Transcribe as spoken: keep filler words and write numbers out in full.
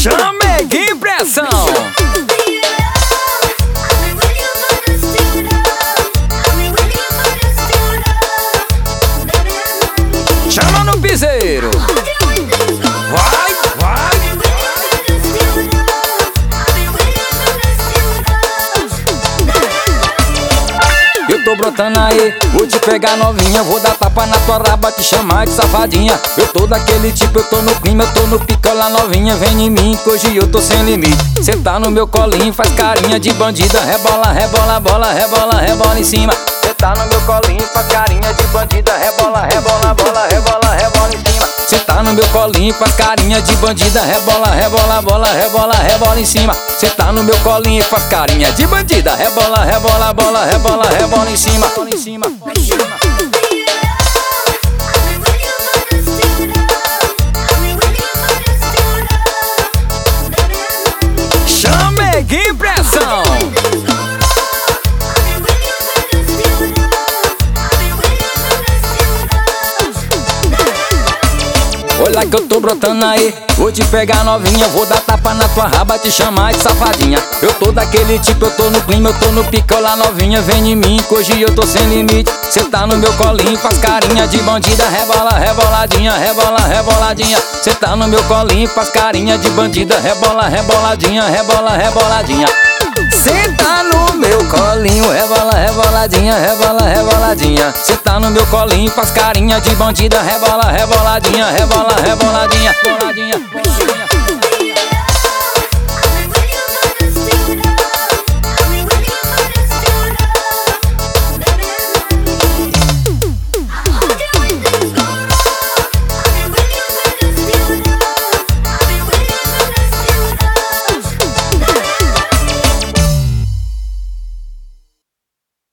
Chame que impressão. Chama no piseiro. Vai, vai. Eu tô brotando aí, vou te pegar novinha, vou dar tapa na tua raba, te chamar de safadinha. Eu tô daquele tipo, eu tô no clima, eu tô no picola novinha. Vem em mim que hoje eu tô sem limite. Cê tá no meu colinho, faz carinha de bandida. Rebola, rebola, bola, rebola, rebola em cima. Cê tá no meu colinho, faz carinha de bandida. Rebola, rebola, bola, rebola, rebola em cima. Cê tá no meu colinho, faz carinha de bandida. Rebola, rebola, bola, rebola, rebola em cima. Cê tá no meu colinho, faz carinha de bandida. Rebola, rebola, bola, rebola, rebola em cima. Em cima, em cima. Chame que impressão. Olha que eu tô brotando aí, vou te pegar novinha, vou dar tapa na tua raba, te chamar de safadinha. Eu tô daquele tipo, eu tô no clima, eu tô no picola novinha. Vem em mim que hoje eu tô sem limite. Cê tá no meu colinho, faz carinha de bandida. Rebola, reboladinha, rebola, reboladinha. Cê tá no meu colinho, faz carinha de bandida. Rebola, reboladinha, rebola, reboladinha. Cê tá no meu colinho, rebola, reboladinha, rebola, reboladinha. Cê tá no meu colinho, faz carinha de bandida. Rebola, reboladinha, rebola, reboladinha, reboladinha, reboladinha.